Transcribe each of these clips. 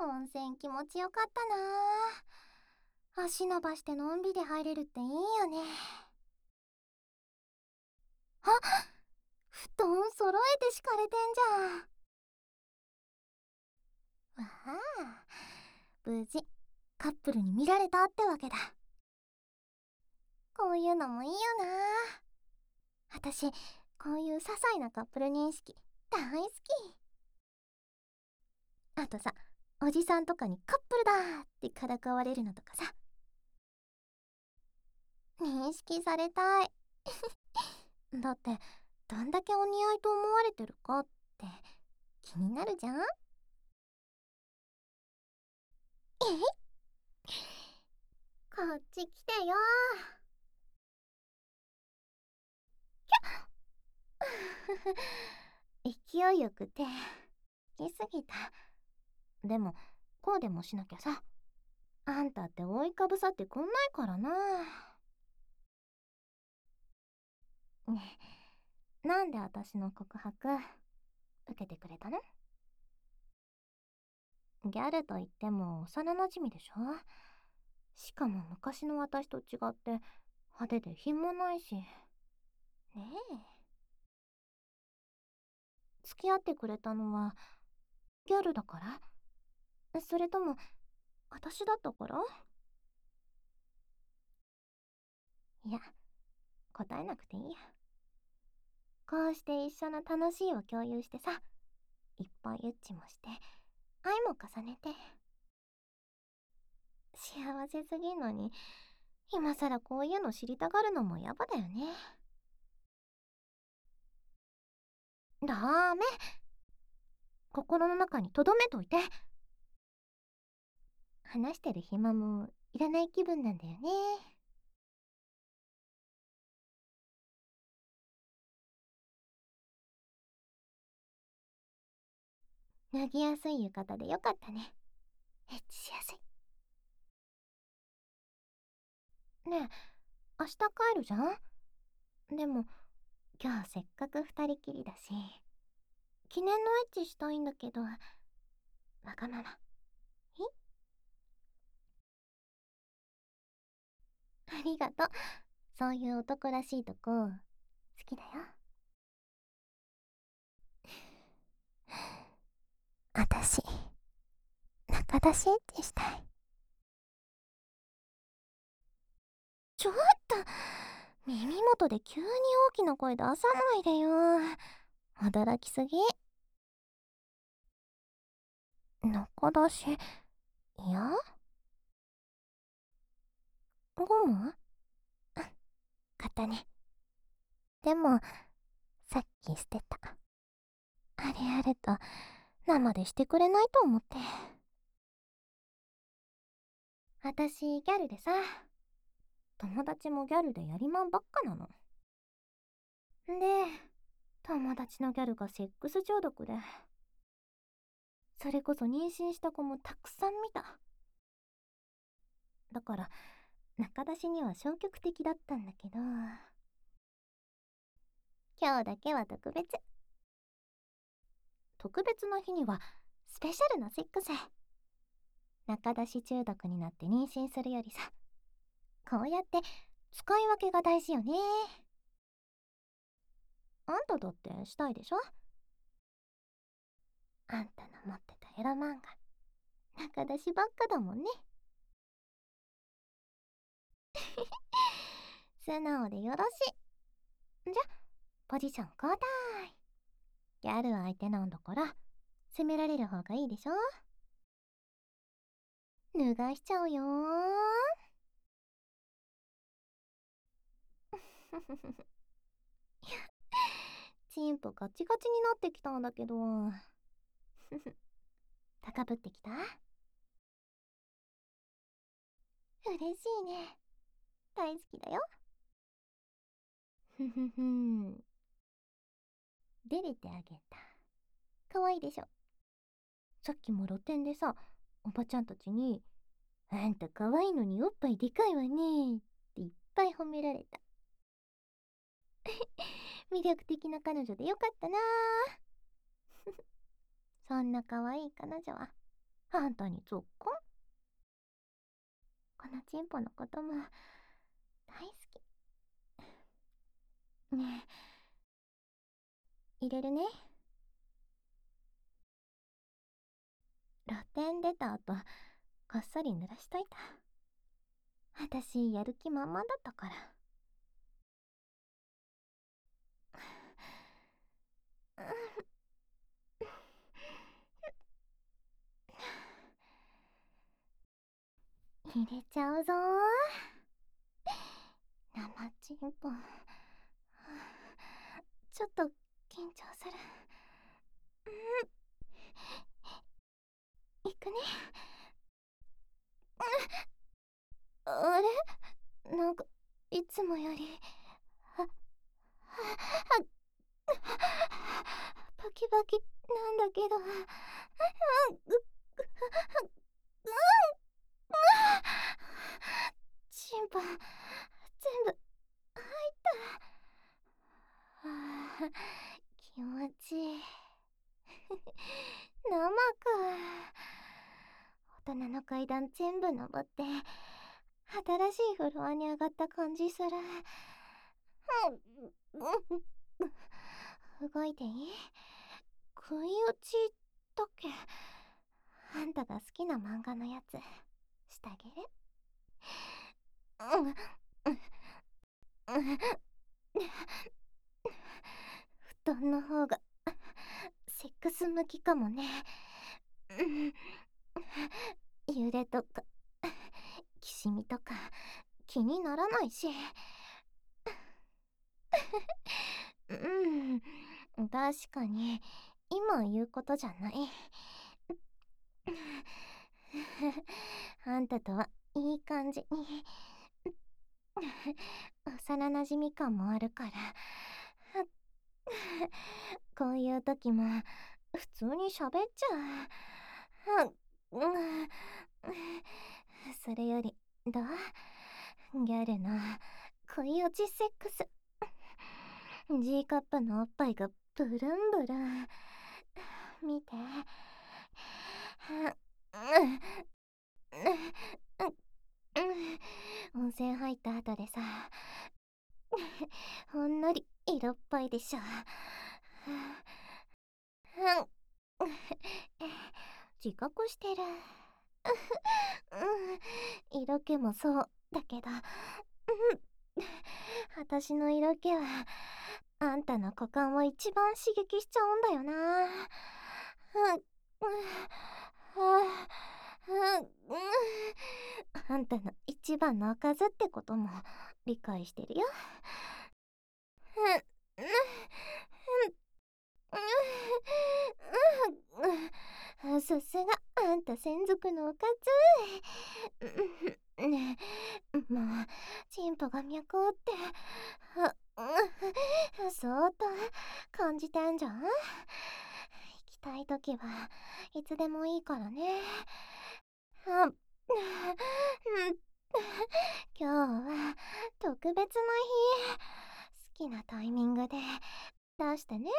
温泉気持ちよかったな。足伸ばしてのんびり入れるっていいよね。あ、布団揃えて敷かれてんじゃん。わあ、無事カップルに見られたってわけだ。こういうのもいいよな。私、こういう些細なカップル認識大好き。あとさ、おじさんとかにカップルだーってからかわれるのとかさ、認識されたい。だって、どんだけお似合いと思われてるかって気になるじゃん。え、こっち来てよー。勢いよくて来すぎた。でもこうでもしなきゃさ、あんたって覆いかぶさってくんないからな。ねえ、なんで私の告白受けてくれたの？ギャルといっても幼馴染でしょ。しかも昔の私と違って派手で品もないし。ねえ、付き合ってくれたのはギャルだから？それとも私だったから？いや、答えなくていいや。こうして一緒の楽しいを共有してさ、いっぱいエッチもして愛も重ねて幸せすぎんのに、今さらこういうの知りたがるのもやばだよね。ダメ、心の中に留めといて。話してる暇もいらない気分なんだよね。脱ぎやすい浴衣でよかったね。エッチしやすい。ねえ、明日帰るじゃん。でも今日せっかく二人きりだし、記念のエッチしたいんだけど、わがまま。ありがとう。そういう男らしいとこ好きだよ。あたし、中出しエッチしたい。ちょっと、耳元で急に大きな声出さないでよ。驚きすぎ。中出し、いや、ゴム？買ったね。でも、さっき捨てた。あれあると、生でしてくれないと思って。あたし、ギャルでさ、友達もギャルでやりまんばっかなの。で、友達のギャルがセックス中毒で、それこそ妊娠した子もたくさん見た。だから中出しには消極的だったんだけど、今日だけは特別。特別な日にはスペシャルなセックス。中出し中毒になって妊娠するよりさ、こうやって使い分けが大事よね。あんただってしたいでしょ？あんたの持ってたエロ漫画中出しばっかだもんね。素直でよろしい。じゃ、ポジション交代。ギャル相手なんだから責められる方がいいでしょ。脱がしちゃうよー。チンポガチガチになってきたんだけど。高ぶってきた？嬉しいね。大好きだよ。ふふふん。出れてあげた。かわいいでしょ。さっきも露店でさ、おばちゃんたちに「あんたかわいいのにおっぱいでかいわね」っていっぱい褒められた。魅力的な彼女でよかったな。そんなかわいい彼女はあんたにぞっこん。このチンポのことも大好き。ねえ、入れるね。露店出た後、こっそり濡らしといた。私、やる気満々だったから。入れちゃうぞー。生チンポ。ちょっと緊張する。いくね。あれ、なんかいつもよりバキバキなんだけど。チンポ全部入った。気持ちいい。生か。大人の階段全部登って新しいフロアに上がった感じする。動いていい？食い落ちだっけ？あんたが好きな漫画のやつしてあげる。布団の方がセックス向きかもね。揺れとかきしみとか気にならないし。確かに今言うことじゃない。あんたとはいい感じに幼なじみ感もあるから、こういう時も普通に喋っちゃう。それよりどう？ギャルの恋落ちセックス。G カップのおっぱいがブルンブルン。見て。温泉入った後でさ、ほんのり色っぽいでしょ。自覚してる。色気もそうだけど、私の色気はあんたの股間を一番刺激しちゃうんだよな。あんたの一番のおかずってことも理解してるよ。さすがあんた専属のおかず。ねえ、もうチンポが脈をって相当感じてんじゃん。行きたいときはいつでもいいからね。今日は特別な日。好きなタイミングで出してね。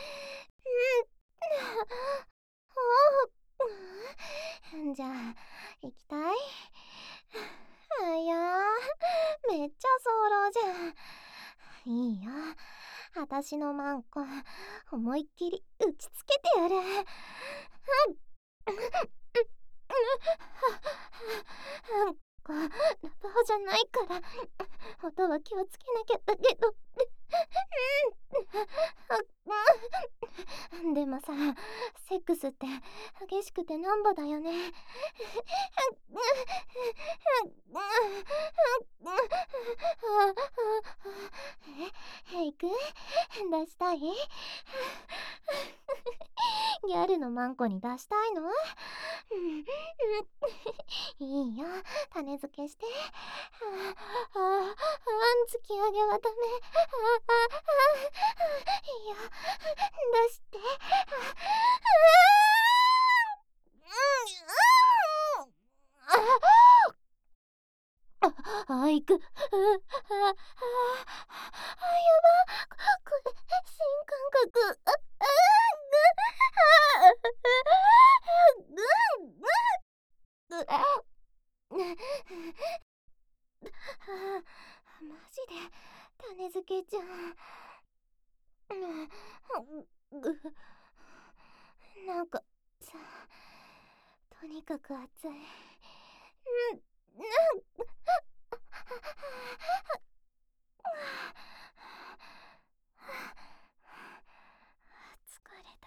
じゃあ行きたい？いやー、めっちゃ早漏じゃん。いいよ、私のマンコ思いっきり打ちつけてやる。ラッパーじゃないから音は気をつけなきゃだけど。でもさ、セックスって激しくてなんぼだよね。行く？出したい？ギャルのマンコに出したいの？いいよ、種付けして。突き上げはダメ。いいよ、出して。行く。やば。これ、新感覚。 種付けちゃん。なんかさ、とにかく暑い。疲れ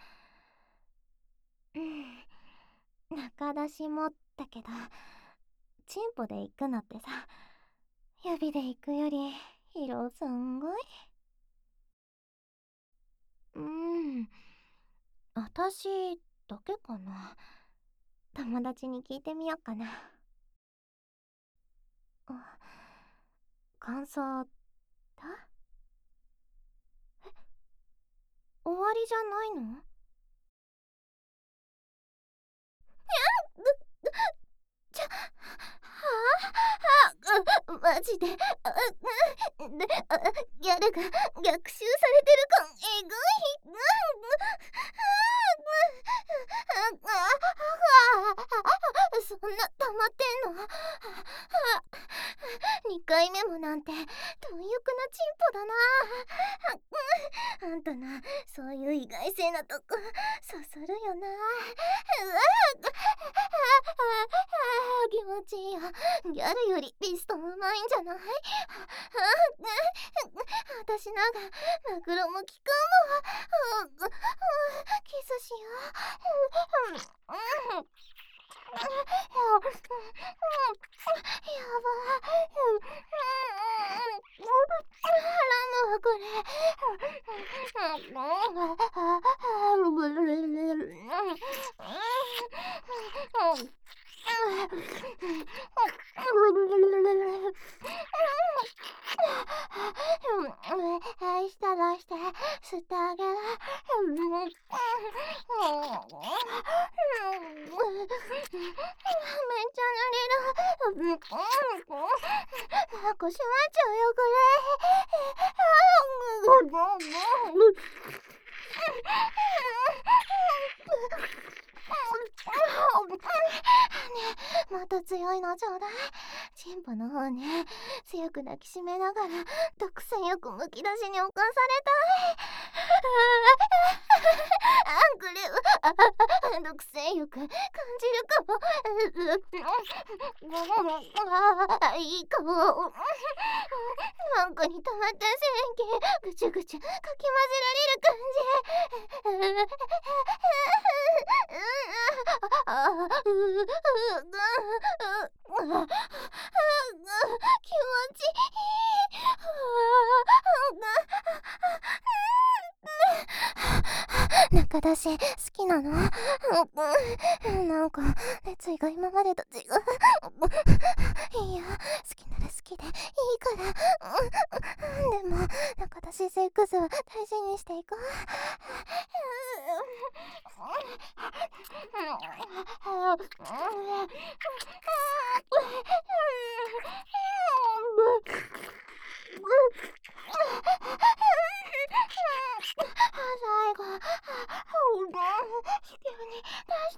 た。中出しもだけど、チンポで行くのってさ、指で行くより疲労すんごい。私だけかな。友達に聞いてみよっかな。感想だ？終わりじゃないの？ちょ、マジで、ギャルが逆襲されてる感えぐい。そんな溜まってんの？2回目もなんて貪欲なチンポだな。あんたな、そういう意外性なとこ刺さるよな。気持ちいいよ。ギャルよりピストンうまいんじゃない？私なんかマグロも効くもん。キスしよう。やばい。これ。したらして吸ってあげる。めっちゃ濡れる。腰まっちゃうよこれ。もっと強いのちょうだい。チンポの方ね、強く抱きしめながら独占欲むき出しに侵されたい。これは独占欲感じるかも。いいかも。なんかに溜まった線形ぐちゅぐちゅかき混ぜられる感じ。気持ちいい。中出し好きなの？なんか熱意が今までと違う。いや、好きなら好きでいいから。でも中出しセックスは大事にしていこう。最後、子宮に出して。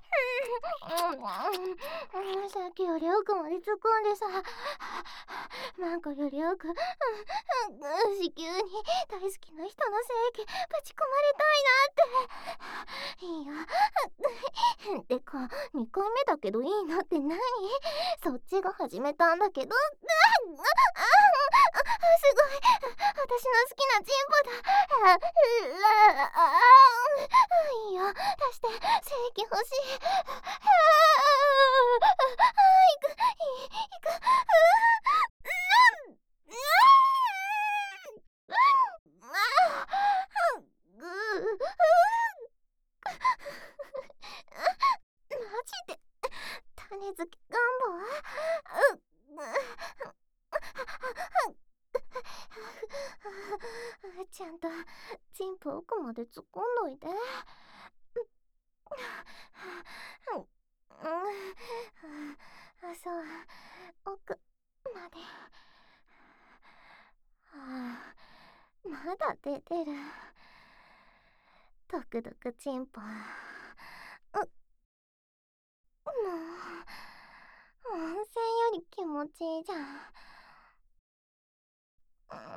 さっきより奥まで突っ込んでさ、なんかより奥、子宮に大好きな人の精液ぶち込まれたいなって。いいよ。てか、2回目だけどいいのって何？そっちが始めたんだけど。すごい。私の好きなチンポだ。いいよ。出して。精液欲しい。行く。マジで種付け願望？ちゃんとチンポ奥まで突っ込んどいて。そう、奥まで。まだ出てる。ドクドクチンポ。もう温泉より気持ちいいじゃん。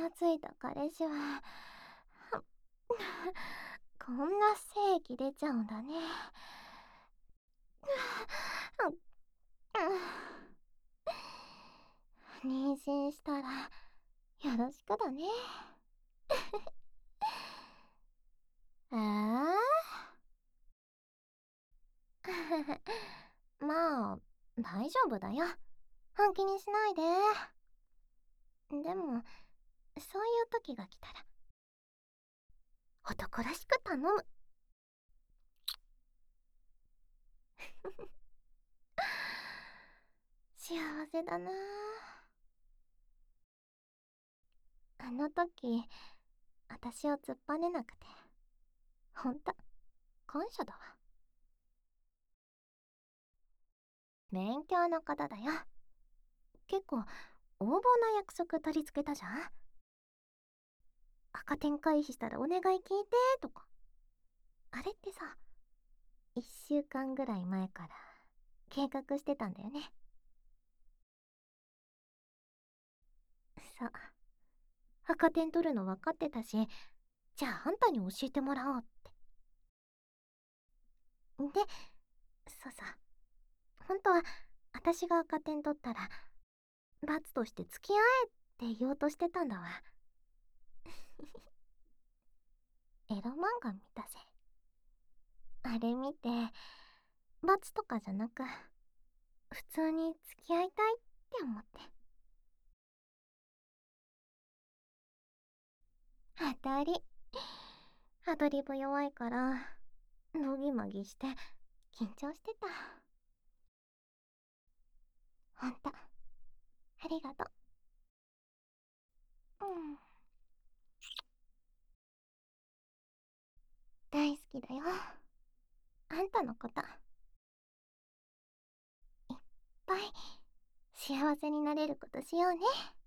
ついた彼氏はこんな精液出ちゃうんだね。妊娠したらよろしくだね。まあ大丈夫だよ。本気にしないで。でもそういう時が来たら男らしく頼む。幸せだな。あの時私を突っぱねなくてほんと感謝だわ。勉強の方だよ。結構横暴な約束取り付けたじゃん。赤点回避したらお願い聞いてとか。あれってさ、1週間ぐらい前から計画してたんだよね。そう。赤点取るの分かってたし、じゃああんたに教えてもらおうって。で、そうさ、本当は私が赤点取ったら罰として付き合えって言おうとしてたんだわ。エロ漫画見たぜ。あれ見て、罰とかじゃなく普通に付き合いたいって思って。当たり。アドリブ弱いからドギマギして緊張してた。ほんとありがとう。大好きだよ、あんたのこと。いっぱい幸せになれることしようね。